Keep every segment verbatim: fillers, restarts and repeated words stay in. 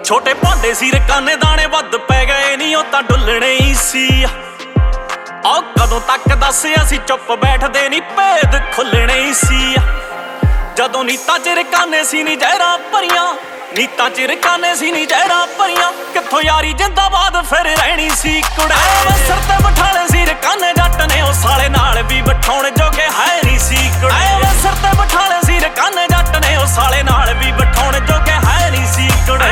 ਛੋਟੇ ਭਾਂਡੇ ਸੀ ਰਕਾਨੇ ਦਾਣੇ ਵੱਧ ਪੈ ਗਏ ਨਹੀਂ ਉਹ ਤਾਂ ਡੁੱਲਣੇ ਹੀ ਸੀ। ਆਹ ਕਦੋਂ ਤੱਕ ਦੱਸ ਅਸੀਂ ਚੁੱਪ ਬੈਠਦੇ ਨਹੀਂ ਭੇਦ ਖੁੱਲਣੇ ਹੀ ਸੀ। ਜਦੋਂ ਨੀਤਾਂ ਚ ਰਕਾਨੇ ਸੀ ਨੀ ਜ਼ਹਿਰਾਂ ਭਰੀਆਂ, ਨੀਤਾਂ ਚ ਰਕਾਨੇ ਸੀ ਨੀ ਜ਼ਹਿਰਾਂ ਭਰੀਆਂ, ਕਿੱਥੋਂ ਯਾਰੀ ਜਿੰਦਾਬਾਦ ਫਿਰ ਰਹਿਣੀ ਸੀ ਕੁੜੇ। ਸਿਰ ਤੇ ਬਿਠਾਲੇ ਸੀ ਰਕਾਨੇ ਜੱਟ ਨੇ ਉਹ ਸਾਲੇ ਨਾਲ ਵੀ ਬਿਠਾਉਣ ਜੋਗੇ ਹੈ ਨਹੀਂ ਸੀ ਕੁੜੇ। ਸਿਰ ਤੇ ਬਿਠਾਲੇ ਸੀ ਰਕਾਨੇ ਜੱਟ ਨੇ ਉਹ ਸਾਲੇ ਨਾਲ ਵੀ ਬਿਠਾਉਣ ਜੋਗੇ ਹੈ ਨਹੀਂ ਸੀ ਕੁੜੇ।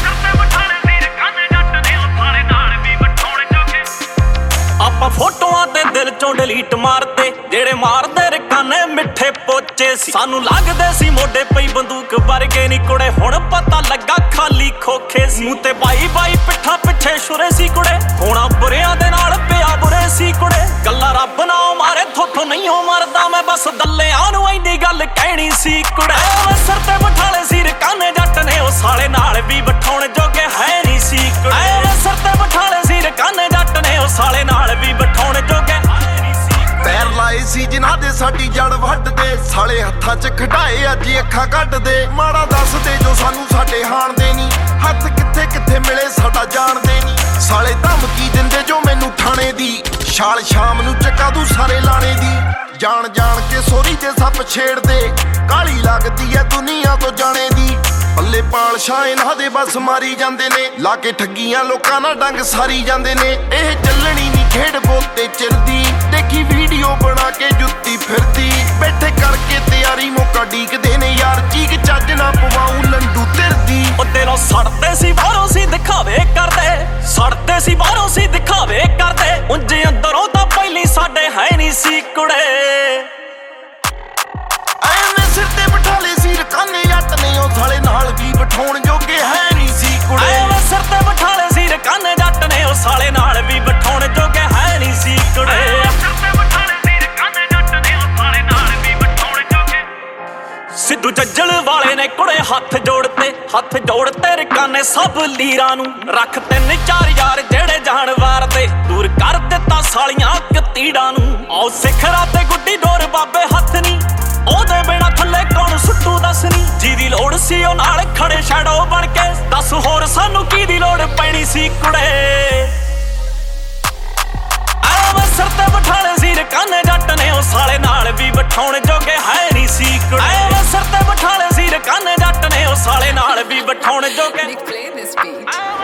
ਆਪਾਂ ਫੋਟੋਆਂ ਤੇ ਦਿਲ ਚੋਂ ਡਿਲੀਟ ਮਾਰਦੇ, ਜਿਹੜੇ ਮਾਰਦੇ ਰਕਾਨੇ ਮਿੱਠੇ ਪੋਚੇ ਸੀ। ਸਾਨੂੰ ਲੱਗਦੇ ਸੀ ਮੋਢੇ ਪਈ ਬੰਦੂਕ ਵਰਗੇ ਨੀ ਕੁੜੇ, ਹੁਣ ਪਤਾ ਲੱਗਾ ਖਾਲੀ ਖੋਖੇ ਸੀ। ਮੂੰਹ ਤੇ ਬਾਈ ਬਾਈ ਪਿੱਠਾ ਪਿੱਛੇ ਛੁਰੇ ਸੀ ਕੁੜੇ, ਹੋਣਾ ਬੁਰਿਆਂ ਦੇ ਨਾਲ ਪਿਆ ਬੁਰੇ ਸੀ ਕੁੜੇ। ਗੱਲਾਂ ਰੱਬ ਨਾ ਮਾਰੇ ਥੋਥੋਂ ਨਹੀਂ ਹੋ ਮਰਦਾ ਮੈਂ, ਬਸ ਦੱਲਿਆਂ ਨੂੰ ਇੰਨੀ ਗੱਲ ਕਹਿਣੀ ਸੀ ਕੁੜੇ। ਸਿਰ ਤੇ ਬਿਠਾਲੇ ਸੀ ਰਕਾਨੇ ਜੱਟ ਨੇ ਉਹ ਸਾਲੇ ਨਾਲ ਵੀ ਬਿਠਾਉਣ ਜੋਗੇ ਹੈ ਨਹੀਂ ਸੀ ਕੁੜੇ। ਸਿਰ ਤੇ ਬਿਠਾਲੇ ਸੀ ਰਕਾਨੇ ਜੱਟ ਨੇ ਉਹ ਸਾਲੇ ਨਾਲ ਵੀ ਬਿਠਾਉਣ ਜੋਗੇ ਹੈ ਨਹੀਂ ਸੀ। ਪੈਰ ਲਾਏ ਸੀ ਜਿਨ੍ਹਾਂ ਦੇ ਸਾਡੀ ਜੜ ਵੱਢਦੇ, ਸਾਲੇ ਹੱਥਾਂ 'ਚ ਖਟਾਏ ਅੱਜ ਅੱਖਾਂ ਕੱਢਦੇ। ਮਾੜਾ ਦੱਸਦੇ ਜੋ ਸਾਨੂੰ ਸਾਡੇ ਹਾਣਦੇ ਨੀ, ਹੱਥ ਕਿੱਥੇ ਕਿੱਥੇ ਮਿਲੇ ਸਾਡਾ ਜਾਣਦੇ ਨੀ। ਸਾਲੇ ਧਮਕੀ ਦਿੰਦੇ ਜੋ ਮੈਨੂੰ ਥਾਣੇ ਦੀ, ਛਾਲ ਸ਼ਾਮ ਨੂੰ ਚੱਕਾ ਦੂ ਸਾਰੇ ਲਾਣੇ ਦੀ। ਜਾਣ ਜਾਣ ਕੇ ਸੋਰੀ ਤੇ ਸੱਪ ਛੇੜਦੇ, ਕਾਲੀ ਲੱਗਦੀ ਐ ਦੁਨੀਆ ਤੋਂ ਜਾਣੇ ਦੀ। ਪੱਲੇ ਪਾਲਸ਼ਾਂ ਇਹਨਾਂ ਦੇ ਬਸ ਮਾਰੀ ਜਾਂਦੇ ਨੇ, ਲਾ ਕੇ ਠੱਗੀਆਂ ਲੋਕਾਂ ਨਾਲ ਡੰਗ ਸਾਰੀ ਜਾਂਦੇ ਨੇ। ਇਹ ਚੱਲਣੀ ਨੀ ਖੇਡ ਬੋਤੇ ਚਿਰਦੀ, ਦੇਖੀ ਵੀਡੀਓ ਬਣਾ ਕੇ ਜੁੱਤੀ ਫਿਰਦੀ। ਬੈਠੇ ਕਰਕੇ ਤਿਆਰੀ ਮੌਕਾ ਡੀਕਦੇ ਨੇ ਯਾਰ, ਚੀਕ ਚੱਜ ਨਾ ਪਵਾਉ ਲੰਡੂ ਤਿਰਦੀ। ਉਹ ਦਿਲੋਂ ਸੜਦੇ ਸੀ ਬਾਹਰੋਂ ਸੀ ਦਿਖਾਵੇ ਕਰਦੇ, ਸੜਦੇ ਸੀ ਬਾਹਰੋਂ ਸੀ ਦਿਖਾਵੇ ਕਰਦੇ, ਉਂਝ ਅੰਦਰੋਂ ਤਾਂ ਪਹਿਲੀ ਸਾਡੇ ਹੈ ਨਹੀਂ ਸੀ ਕੁੜੇ। ਐਵੇਂ ਸਿਰ ਤੇ ਬਿਠਾਲੇ ਸੀ ਰਕਾਨੇ ਜੱਟ ਨੇ ਉਹ ਸਾਲੇ ਨਾਲ ਵੀ ਬਿਠਾਉਣ ਜੋਗੇ ਹੈ ਨਹੀਂ ਸੀ ਕੁੜੇ। ਐਵੇਂ ਸਿਰ ਤੇ ਬਿਠਾਲੇ ਸੀ ਰਕਾਨੇ ਜੱਟ ਨੇ ਉਹ ਸਾਲੇ ਨਾਲ ਵੀ ਬਿਠਾਉਣ ਜੋਗੇ ਹੈ ਨਹੀਂ ਸੀ ਕੁੜੇ। ਸਿੱਧੂ ਜੱਜਲ ਵਾਲੇ ਨੇ ਕੁੜੇ ਹੱਥ ਜੋੜਤੇ, ਹੱਥ ਜੋੜਤੇ ਰਕਾਨੇ ਸਭ ਲੀਰਾਂ ਨੂੰ। ਰੱਖ ਤਿੰਨ ਚਾਰ ਯਾਰ ਜਿਹੜੇ ਜਾਨਵਾਰ ਦੇ, ਦੂਰ ਕਰ ਦਿੱਤਾ ਸਾਲੀਆਂ ਕਤੀੜਾਂ ਨੂੰ। ਆਓ ਸਿਖਰਾਂ ਤੇ ਗੁੱਡੀ ਡੋਰ ਬਾਬੇ ਹੱਥ ਨੀ, ਉਹਦੇ ਬਿਨਾ ਥੱਲੇ ਕੌਣ ਸੁੱਟੂ ਦੱਸ ਨੀ। ਜਿਹਦੀ ਲੋੜ ਸੀ ਉਹ ਨਾਲ ਖੜੇ ਸ਼ੈਡੋ ਬਣ ਕੇ, ਦੱਸ ਹੋਰ ਸਾਨੂੰ ਕੀ ਦੀ ਲੋੜ ਪੈਣੀ ਸੀ ਕੁੜੇ। ਐਵੇਂ ਸਿਰ ਤੇ ਬਿਠਾਲੇ ਸੀ ਰਕਾਨੇ ਜੱਟ ਨੇ ਉਹ ਸਾਲੇ ਨਾਲ ਵੀ ਬਿਠਾਉਣ ਜੋਗੇ ਹੈ ਨਹੀਂ ਸੀ ਕੁੜੇ। ਐਵੇਂ ਸਿਰ ਤੇ ਬਿਠਾਲੇ ਸੀ ਰਕਾਨੇ ਜੱਟ ਨੇ ਉਹ ਸਾਲੇ ਨਾਲ ਵੀ ਬਿਠਾਉਣ ਜੋਗੇ।